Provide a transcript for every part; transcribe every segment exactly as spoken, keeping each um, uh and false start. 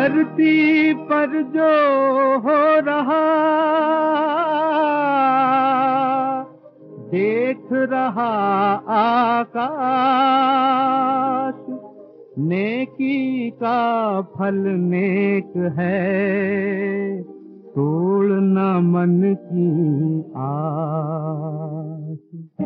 धरती पर जो हो रहा देख रहा आकाश, नेकी का फल नेक है, तोड़ना मन की आस।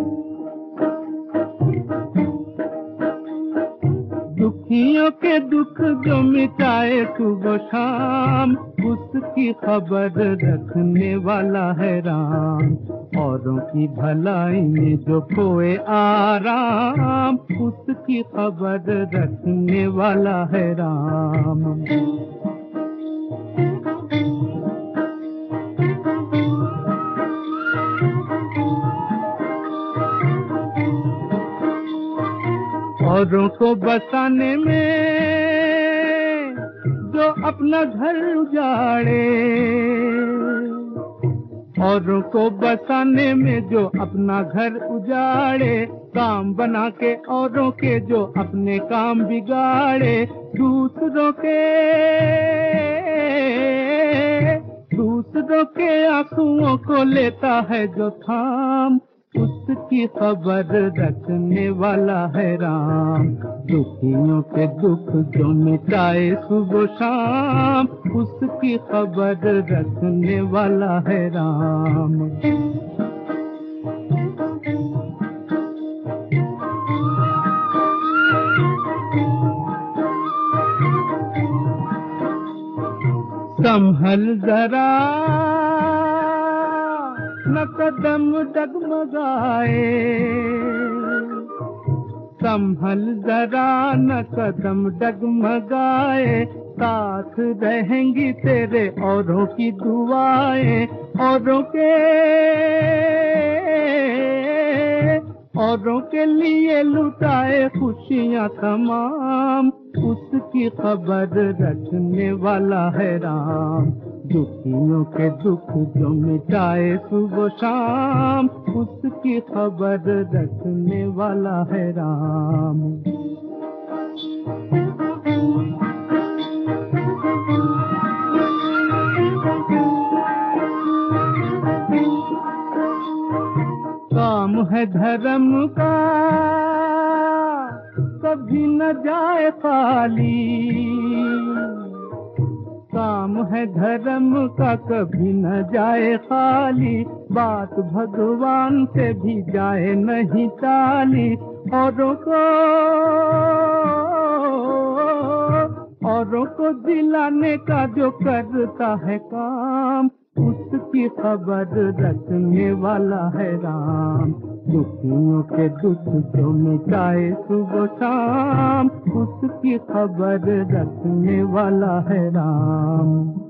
दुखियों के दुख जो मिटाए सुबह शाम, उसकी खबर रखने वाला है राम। औरों की भलाई में जो खोए आराम, उसकी खबर रखने वाला है राम। औरों को बसाने में जो अपना घर उजाड़े, औरों को बसाने में जो अपना घर उजाड़े, काम बना के औरों के जो अपने काम बिगाड़े, दूसरों के दूसरों के आंसुओं को लेता है जो थाम, उसकी खबर रखने वाला है राम। दुखियों के दुख जो मिटाए सुबह शाम, उसकी खबर रखने वाला है राम। संभल जरा न कदम डगमगाए, संभल जरा न कदम डगमगाए, साथ रहेंगी तेरे औरों की दुआएं। औरों के औरों के लिए लुटाए खुशियां तमाम, उसकी खबर रखने वाला है राम। दुखियों के दुख जो मिटाए सुबह शाम, उसकी खबर रखने वाला है राम। काम है धर्म का कभी न जाए खाली, काम है धर्म का कभी न जाए खाली, बात भगवान से भी जाए नहीं टाली। औरों को औरों को दिलाने का जो करता है काम, उसकी खबर रखने वाला है राम। दुखियों के दुख जो मिटाए सुबह शाम, उसकी खबर रखने वाला है राम।